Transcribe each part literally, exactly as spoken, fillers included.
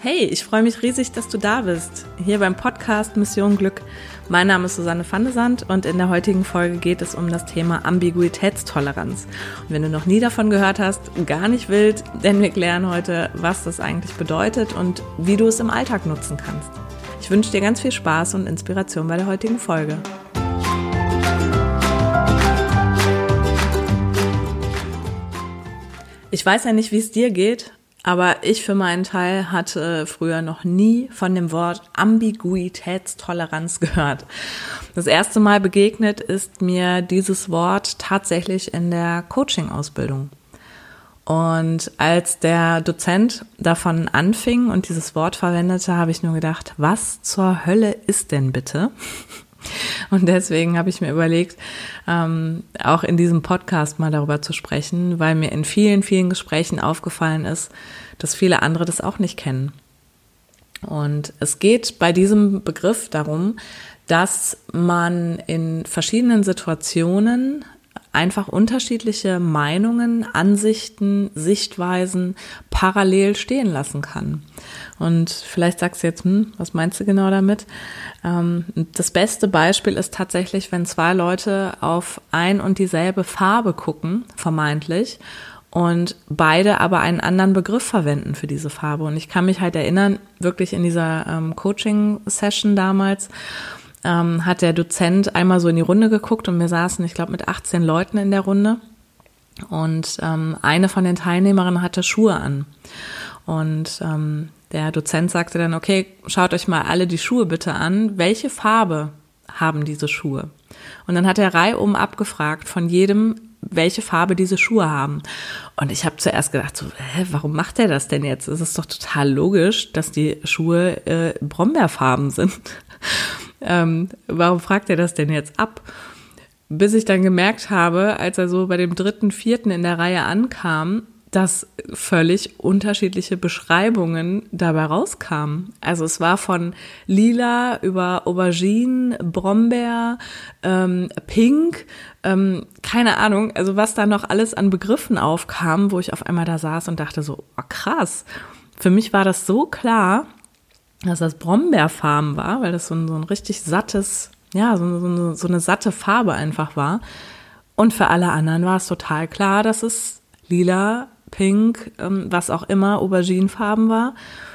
Hey, ich freue mich riesig, dass du da bist, hier beim Podcast Mission Glück. Mein Name ist Susanne van de Sand und in der heutigen Folge geht es um das Thema Ambiguitätstoleranz. Und wenn du noch nie davon gehört hast, gar nicht wild, denn wir klären heute, was das eigentlich bedeutet und wie du es im Alltag nutzen kannst. Ich wünsche dir ganz viel Spaß und Inspiration bei der heutigen Folge. Ich weiß ja nicht, wie es dir geht, aber ich für meinen Teil hatte früher noch nie von dem Wort Ambiguitätstoleranz gehört. Das erste Mal begegnet ist mir dieses Wort tatsächlich in der Coaching-Ausbildung. Und als der Dozent davon anfing und dieses Wort verwendete, habe ich nur gedacht, was zur Hölle ist denn bitte? Und deswegen habe ich mir überlegt, ähm, auch in diesem Podcast mal darüber zu sprechen, weil mir in vielen, vielen Gesprächen aufgefallen ist, dass viele andere das auch nicht kennen. Und es geht bei diesem Begriff darum, dass man in verschiedenen Situationen einfach unterschiedliche Meinungen, Ansichten, Sichtweisen parallel stehen lassen kann. Und vielleicht sagst du jetzt, hm, was meinst du genau damit? Ähm, das beste Beispiel ist tatsächlich, wenn zwei Leute auf ein und dieselbe Farbe gucken, vermeintlich, und beide aber einen anderen Begriff verwenden für diese Farbe. Und ich kann mich halt erinnern, wirklich in dieser ähm, Coaching-Session damals, Ähm, hat der Dozent einmal so in die Runde geguckt und wir saßen, ich glaube, mit achtzehn Leuten in der Runde und ähm, eine von den Teilnehmerinnen hatte Schuhe an und ähm, der Dozent sagte dann, okay, schaut euch mal alle die Schuhe bitte an, welche Farbe haben diese Schuhe? Und dann hat er reihum abgefragt von jedem, welche Farbe diese Schuhe haben. Und ich habe zuerst gedacht, so, hä, warum macht er das denn jetzt? Es ist doch total logisch, dass die Schuhe äh, Brombeerfarben sind. Ähm, warum fragt er das denn jetzt ab? Bis ich dann gemerkt habe, als er so bei dem dritten, vierten in der Reihe ankam, dass völlig unterschiedliche Beschreibungen dabei rauskamen. Also es war von lila über Aubergine, Brombeer, ähm, Pink, ähm, keine Ahnung, also was da noch alles an Begriffen aufkam, wo ich auf einmal da saß und dachte so, oh, krass. Für mich war das so klar, dass das Brombeerfarben war, weil das so ein, so ein richtig sattes, ja, so, so, eine, so eine satte Farbe einfach war. Und für alle anderen war es total klar, dass es lila, pink, ähm, was auch immer, Auberginefarben war.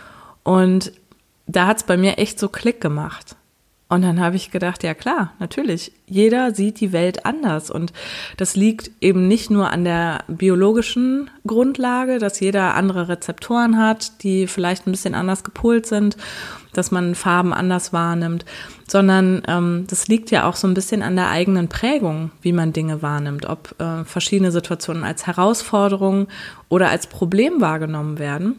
Und da hat es bei mir echt so Klick gemacht. Und dann habe ich gedacht, ja klar, natürlich, jeder sieht die Welt anders und das liegt eben nicht nur an der biologischen Grundlage, dass jeder andere Rezeptoren hat, die vielleicht ein bisschen anders gepolt sind, dass man Farben anders wahrnimmt, sondern ähm, das liegt ja auch so ein bisschen an der eigenen Prägung, wie man Dinge wahrnimmt, ob äh, verschiedene Situationen als Herausforderung oder als Problem wahrgenommen werden.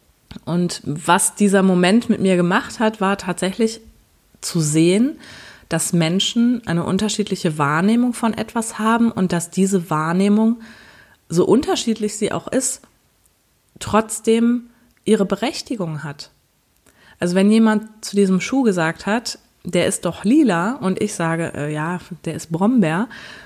Und was dieser Moment mit mir gemacht hat, war tatsächlich zu sehen, dass Menschen eine unterschiedliche Wahrnehmung von etwas haben und dass diese Wahrnehmung, so unterschiedlich sie auch ist, trotzdem ihre Berechtigung hat. Also wenn jemand zu diesem Schuh gesagt hat, der ist doch lila und ich sage, äh, ja, der ist Brombeer,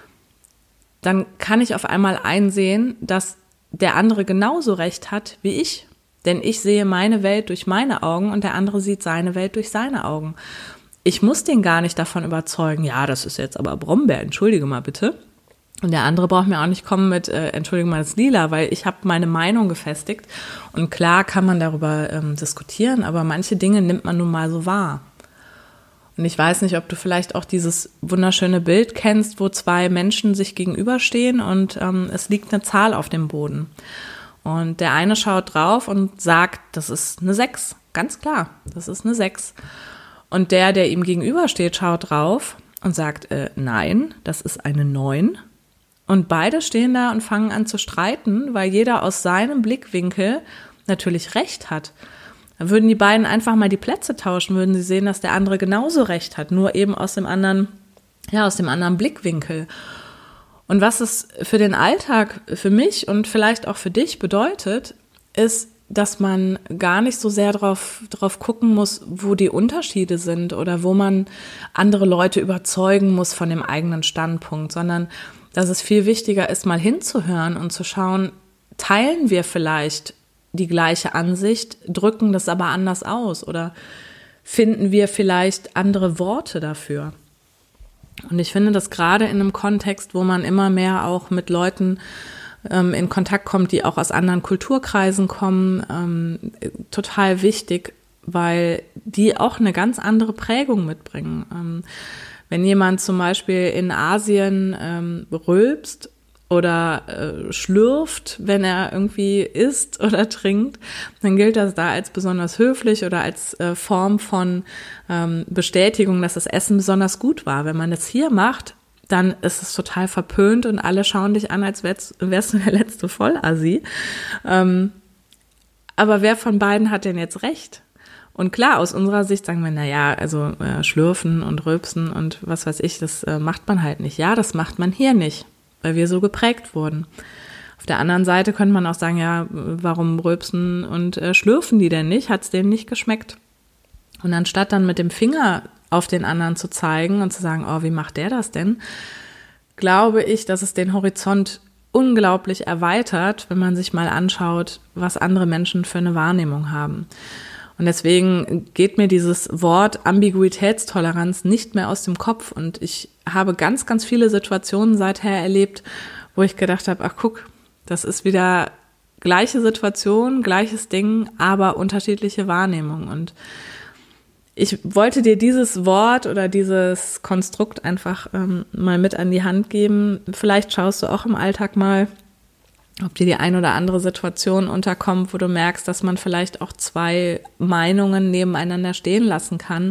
dann kann ich auf einmal einsehen, dass der andere genauso recht hat wie ich. Denn ich sehe meine Welt durch meine Augen und der andere sieht seine Welt durch seine Augen. Ich muss den gar nicht davon überzeugen, ja, das ist jetzt aber Brombeer, entschuldige mal bitte. Und der andere braucht mir auch nicht kommen mit, äh, entschuldige mal, das ist lila, weil ich habe meine Meinung gefestigt. Und klar kann man darüber ähm, diskutieren, aber manche Dinge nimmt man nun mal so wahr. Und ich weiß nicht, ob du vielleicht auch dieses wunderschöne Bild kennst, wo zwei Menschen sich gegenüberstehen und ähm, es liegt eine Zahl auf dem Boden. Und der eine schaut drauf und sagt, das ist eine sechs, ganz klar, das ist eine sechs. Und der, der ihm gegenübersteht, schaut drauf und sagt, äh, nein, das ist eine neun. Und beide stehen da und fangen an zu streiten, weil jeder aus seinem Blickwinkel natürlich recht hat. Dann würden die beiden einfach mal die Plätze tauschen, würden sie sehen, dass der andere genauso recht hat, nur eben aus dem anderen, ja, aus dem anderen Blickwinkel. Und was es für den Alltag, für mich und vielleicht auch für dich bedeutet, ist, dass man gar nicht so sehr drauf, drauf gucken muss, wo die Unterschiede sind oder wo man andere Leute überzeugen muss von dem eigenen Standpunkt, sondern dass es viel wichtiger ist, mal hinzuhören und zu schauen, teilen wir vielleicht die gleiche Ansicht, drücken das aber anders aus oder finden wir vielleicht andere Worte dafür. Und ich finde das gerade in einem Kontext, wo man immer mehr auch mit Leuten ähm, in Kontakt kommt, die auch aus anderen Kulturkreisen kommen, ähm, total wichtig, weil die auch eine ganz andere Prägung mitbringen. Ähm, wenn jemand zum Beispiel in Asien ähm, rülpst oder äh, schlürft, wenn er irgendwie isst oder trinkt, dann gilt das da als besonders höflich oder als äh, Form von ähm, Bestätigung, dass das Essen besonders gut war. Wenn man das hier macht, dann ist es total verpönt und alle schauen dich an, als wärst, wärst du der letzte Vollassi. Ähm, aber wer von beiden hat denn jetzt recht? Und klar, aus unserer Sicht sagen wir, na ja, also äh, schlürfen und rülpsen und was weiß ich, das äh, macht man halt nicht. Ja, das macht man hier nicht, weil wir so geprägt wurden. Auf der anderen Seite könnte man auch sagen, ja, warum rülpsen und äh, schlürfen die denn nicht? Hat es denen nicht geschmeckt? Und anstatt dann mit dem Finger auf den anderen zu zeigen und zu sagen, oh, wie macht der das denn? Glaube ich, dass es den Horizont unglaublich erweitert, wenn man sich mal anschaut, was andere Menschen für eine Wahrnehmung haben. Und deswegen geht mir dieses Wort Ambiguitätstoleranz nicht mehr aus dem Kopf. Und ich habe ganz, ganz viele Situationen seither erlebt, wo ich gedacht habe, ach guck, das ist wieder gleiche Situation, gleiches Ding, aber unterschiedliche Wahrnehmung. Und ich wollte dir dieses Wort oder dieses Konstrukt einfach ähm, mal mit an die Hand geben. Vielleicht schaust du auch im Alltag mal, ob dir die ein oder andere Situation unterkommt, wo du merkst, dass man vielleicht auch zwei Meinungen nebeneinander stehen lassen kann,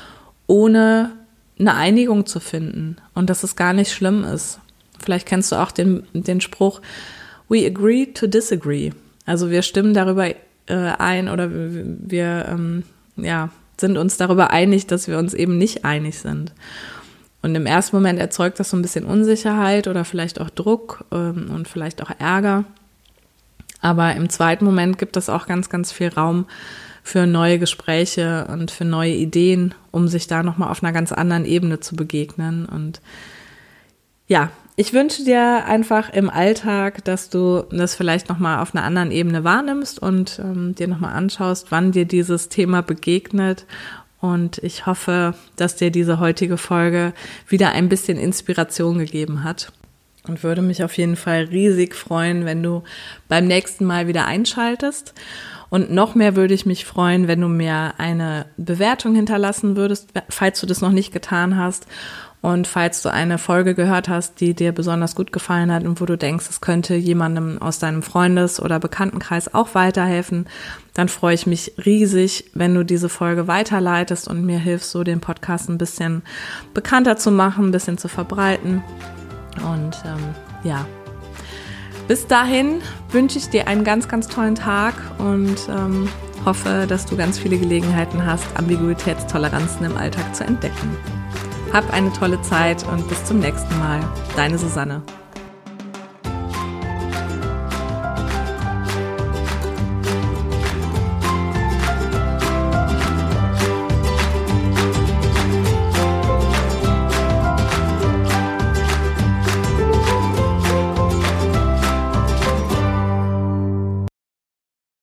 ohne eine Einigung zu finden und dass es gar nicht schlimm ist. Vielleicht kennst du auch den, den Spruch, we agree to disagree. Also wir stimmen darüber äh, ein oder wir, wir ähm, ja, sind uns darüber einig, dass wir uns eben nicht einig sind. Und im ersten Moment erzeugt das so ein bisschen Unsicherheit oder vielleicht auch Druck ähm, und vielleicht auch Ärger. Aber im zweiten Moment gibt es auch ganz, ganz viel Raum für neue Gespräche und für neue Ideen, um sich da nochmal auf einer ganz anderen Ebene zu begegnen. Und ja, ich wünsche dir einfach im Alltag, dass du das vielleicht nochmal auf einer anderen Ebene wahrnimmst und ähm, dir nochmal anschaust, wann dir dieses Thema begegnet. Und ich hoffe, dass dir diese heutige Folge wieder ein bisschen Inspiration gegeben hat und würde mich auf jeden Fall riesig freuen, wenn du beim nächsten Mal wieder einschaltest. Und noch mehr würde ich mich freuen, wenn du mir eine Bewertung hinterlassen würdest, falls du das noch nicht getan hast. Und falls du eine Folge gehört hast, die dir besonders gut gefallen hat und wo du denkst, es könnte jemandem aus deinem Freundes- oder Bekanntenkreis auch weiterhelfen, dann freue ich mich riesig, wenn du diese Folge weiterleitest und mir hilfst, so den Podcast ein bisschen bekannter zu machen, ein bisschen zu verbreiten. Und ähm, ja, bis dahin wünsche ich dir einen ganz, ganz tollen Tag und ähm, hoffe, dass du ganz viele Gelegenheiten hast, Ambiguitätstoleranzen im Alltag zu entdecken. Hab eine tolle Zeit und bis zum nächsten Mal. Deine Susanne.